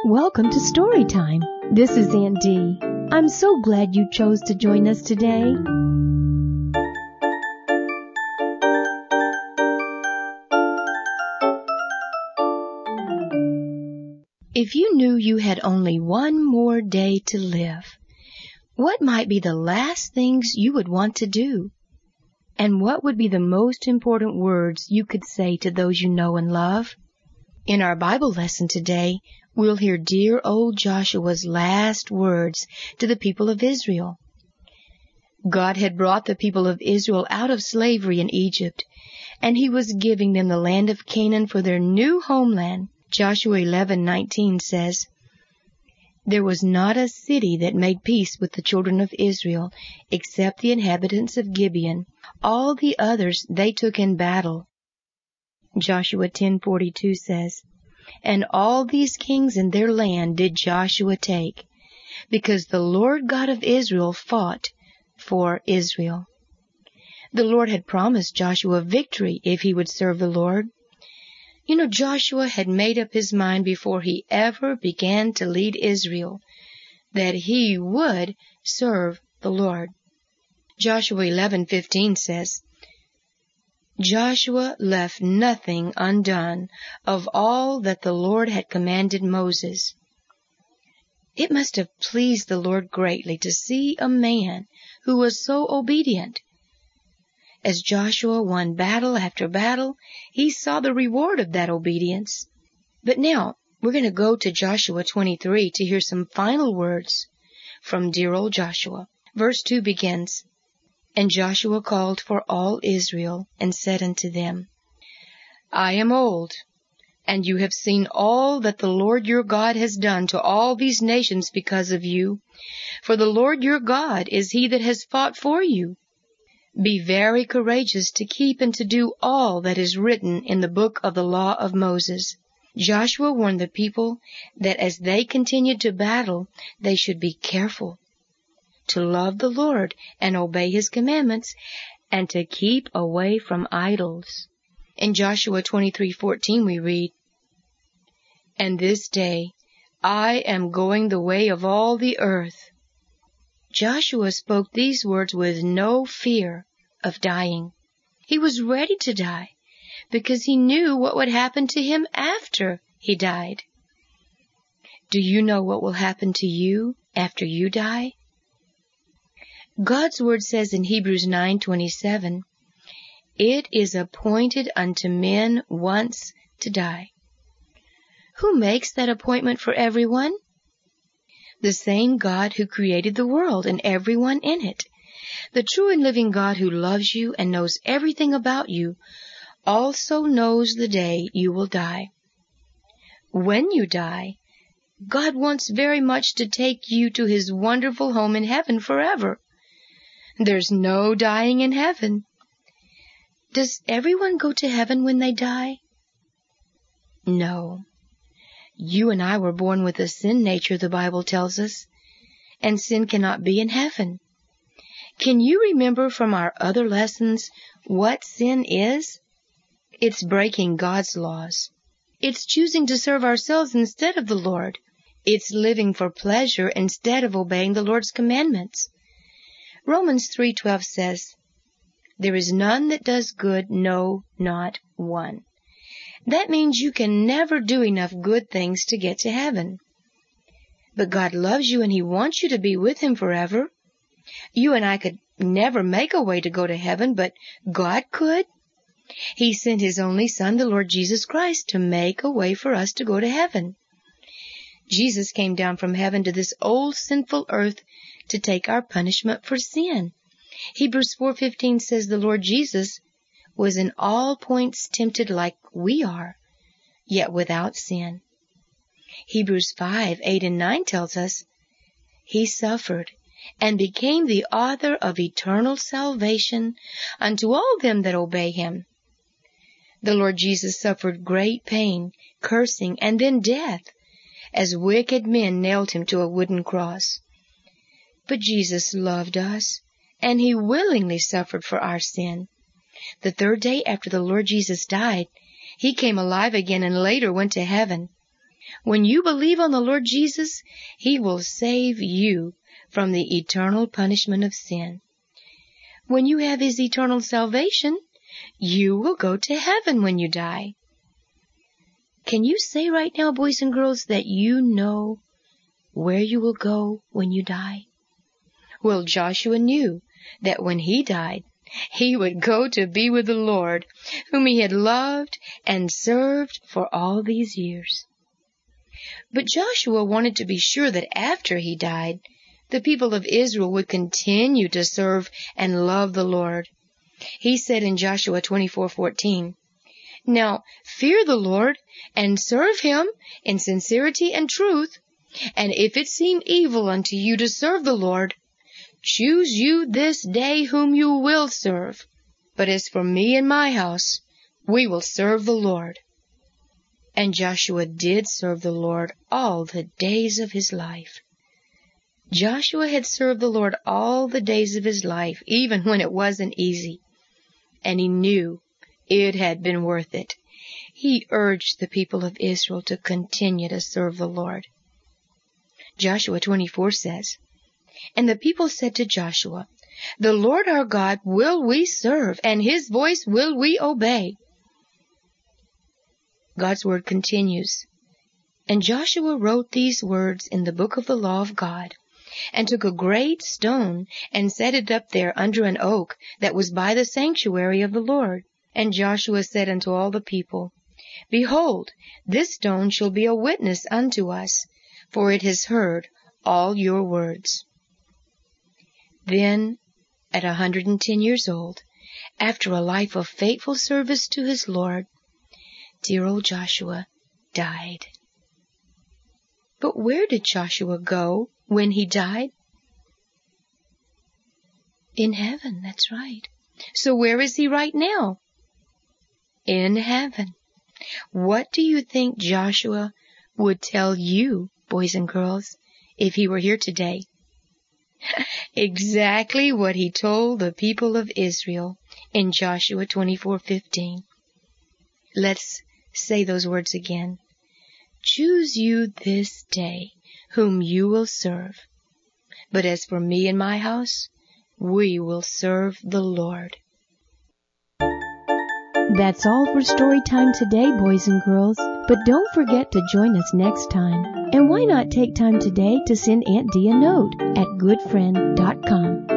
Welcome to Storytime. This is Aunt Dee. I'm so glad you chose to join us today. If you knew you had only one more day to live, what might be the last things you would want to do? And what would be the most important words you could say to those you know and love? In our Bible lesson today, we'll hear dear old Joshua's last words to the people of Israel. God had brought the people of Israel out of slavery in Egypt, and He was giving them the land of Canaan for their new homeland. Joshua 11:19 says, "There was not a city that made peace with the children of Israel, except the inhabitants of Gibeon. All the others they took in battle." Joshua 10:42 says, "And all these kings and their land did Joshua take, because the Lord God of Israel fought for Israel." The Lord had promised Joshua victory if he would serve the Lord. You know, Joshua had made up his mind before he ever began to lead Israel that he would serve the Lord. Joshua 11:15 says, "Joshua left nothing undone of all that the Lord had commanded Moses." It must have pleased the Lord greatly to see a man who was so obedient. As Joshua won battle after battle, he saw the reward of that obedience. But now, we're going to go to Joshua 23 to hear some final words from dear old Joshua. Verse 2 begins, "And Joshua called for all Israel, and said unto them, I am old, and you have seen all that the Lord your God has done to all these nations because of you. For the Lord your God is He that has fought for you. Be very courageous to keep and to do all that is written in the book of the law of Moses." Joshua warned the people that as they continued to battle, they should be careful to love the Lord and obey His commandments, and to keep away from idols. In Joshua 23:14 we read, "And this day I am going the way of all the earth." Joshua spoke these words with no fear of dying. He was ready to die because he knew what would happen to him after he died. Do you know what will happen to you after you die? God's word says in Hebrews 9:27, "It is appointed unto men once to die." Who makes that appointment for everyone? The same God who created the world and everyone in it. The true and living God who loves you and knows everything about you also knows the day you will die. When you die, God wants very much to take you to His wonderful home in heaven forever. There's no dying in heaven. Does everyone go to heaven when they die? No. You and I were born with a sin nature, the Bible tells us, and sin cannot be in heaven. Can you remember from our other lessons what sin is? It's breaking God's laws. It's choosing to serve ourselves instead of the Lord. It's living for pleasure instead of obeying the Lord's commandments. Romans 3:12 says, "There is none that does good, no, not one." That means you can never do enough good things to get to heaven. But God loves you and He wants you to be with Him forever. You and I could never make a way to go to heaven, but God could. He sent His only Son, the Lord Jesus Christ, to make a way for us to go to heaven. Jesus came down from heaven to this old sinful earth to take our punishment for sin. Hebrews 4:15 says the Lord Jesus was in all points tempted like we are, yet without sin. Hebrews 5:8-9 tells us, "He suffered and became the author of eternal salvation unto all them that obey Him." The Lord Jesus suffered great pain, cursing, and then death, as wicked men nailed Him to a wooden cross. But Jesus loved us, and He willingly suffered for our sin. The third day after the Lord Jesus died, He came alive again and later went to heaven. When you believe on the Lord Jesus, He will save you from the eternal punishment of sin. When you have His eternal salvation, you will go to heaven when you die. Can you say right now, boys and girls, that you know where you will go when you die? Well, Joshua knew that when he died, he would go to be with the Lord, whom he had loved and served for all these years. But Joshua wanted to be sure that after he died, the people of Israel would continue to serve and love the Lord. He said in Joshua 24:14, "Now fear the Lord and serve Him in sincerity and truth, and if it seem evil unto you to serve the Lord, choose you this day whom you will serve. But as for me and my house, we will serve the Lord." And Joshua did serve the Lord all the days of his life. Joshua had served the Lord all the days of his life, even when it wasn't easy. And he knew it had been worth it. He urged the people of Israel to continue to serve the Lord. Joshua 24 says, "And the people said to Joshua, The Lord our God will we serve, and His voice will we obey." God's word continues, "And Joshua wrote these words in the book of the law of God, and took a great stone, and set it up there under an oak that was by the sanctuary of the Lord. And Joshua said unto all the people, Behold, this stone shall be a witness unto us, for it has heard all your words." Then, at 110 years old, after a life of faithful service to his Lord, dear old Joshua died. But where did Joshua go when he died? In heaven, that's right. So where is he right now? In heaven. What do you think Joshua would tell you, boys and girls, if he were here today? Exactly what he told the people of Israel in Joshua 24:15. Let's say those words again. "Choose you this day whom you will serve. But as for me and my house, we will serve the Lord." That's all for story time today, boys and girls. But don't forget to join us next time. And why not take time today to send Aunt Dee a note at goodfriend.com.